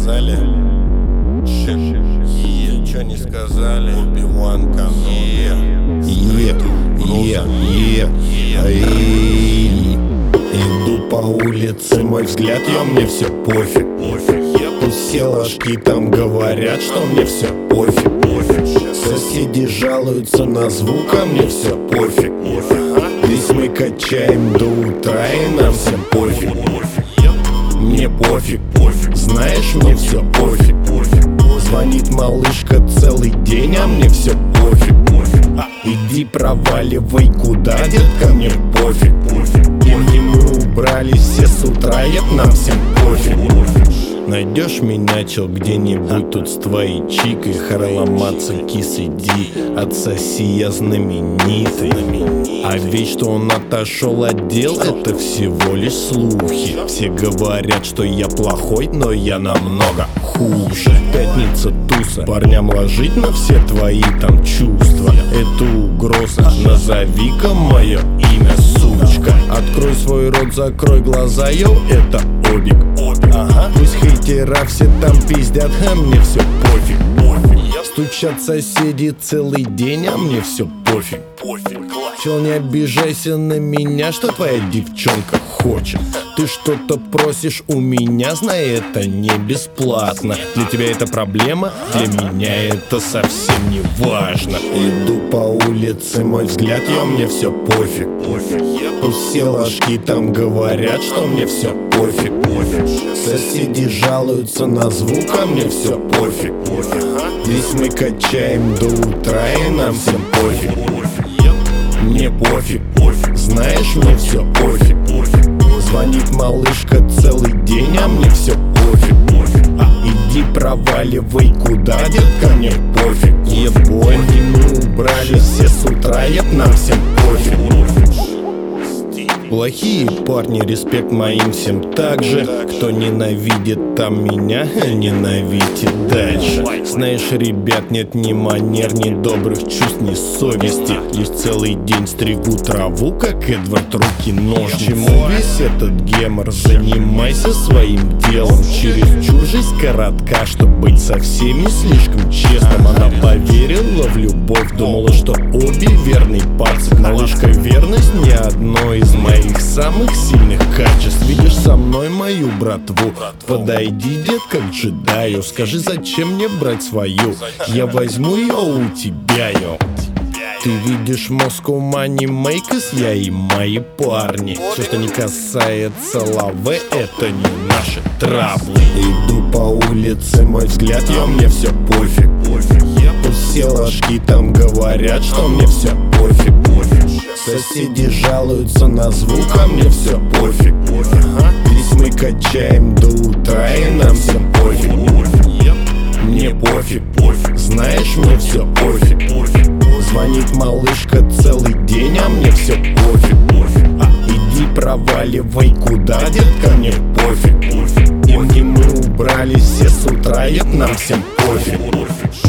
сказали? Чё не сказали? Obi-Wan ко мне. Иду по улице, мой взгляд, мне все пофиг. Тут все ложки там говорят, что мне все пофиг. Соседи жалуются на звук, а мне все пофиг. Здесь мы качаем до утра, и нам всем пофиг. Мне пофиг, знаешь, мне все пофиг. Звонит малышка целый день, а мне все пофиг. Иди проваливай куда, детка, мне пофиг. И мы убрались все с утра, нам всем пофиг. Найдешь меня, чел, где-нибудь тут с твоей чикой. Харламаться, кис, иди, отсоси, я знаменитый. А ведь что он отошел от дел, это всего лишь слухи. Все говорят, что я плохой, но я намного хуже. Пятница, туса, парням ложить на все твои там чувства. Это угроза, назови-ка мое имя, сучка. Открой свой рот, закрой глаза, йоу, это Обик. Пусть хейтера все там пиздят, а мне все пофиг. Стучат соседи целый день, а мне все пофиг. Чел, не обижайся на меня, что твоя девчонка хочет. Ты что-то просишь у меня, знай, это не бесплатно. Для тебя это проблема, для меня это совсем не важно. Иду по улице, мой взгляд, мне все пофиг. Пусть все ложки там говорят, что мне все пофиг. Соседи жалуются на звук, а мне все пофиг. Здесь мы качаем до утра, и нам всем пофиг. Мне пофиг, знаешь, мне все пофиг. Звонит малышка целый день, а мне все пофиг. Иди проваливай куда, детка, мне пофиг. Ебой, и мы убрались все с утра, нам всем пофиг. Плохие парни, респект моим всем также. Кто ненавидит там меня, ненавидит дальше. Знаешь, ребят, нет ни манер, ни добрых чувств, ни совести. Лишь целый день стригу траву, как Эдвард, руки ножницы. Чему весь этот гемор? Занимайся своим делом. Чересчур жизнь коротка, чтоб быть со всеми слишком честным. Она поверила в любовь, думала, что Оби верный пацан. Малышка, верность не одно из моих самых сильных качеств. Видишь со мной мою братву, подойди, детка, к джедаю. Скажи, зачем мне брать свою? Я возьму ее у тебя, йо. Ты видишь Moscow Money Makers, я и мои парни. Все, что не касается лавы, это не наши траблы. Иду по улице, мой взгляд, мне все пофиг. Пусть все ложки там говорят, что мне все пофиг. Соседи жалуются на звук, а мне все пофиг. Здесь мы качаем до утра, и нам всем пофиг. Мне пофиг, знаешь, мне все пофиг. Звонит малышка целый день, а мне все пофиг. Иди проваливай куда, детка, мне пофиг. И мы убрались все с утра, нам всем пофиг.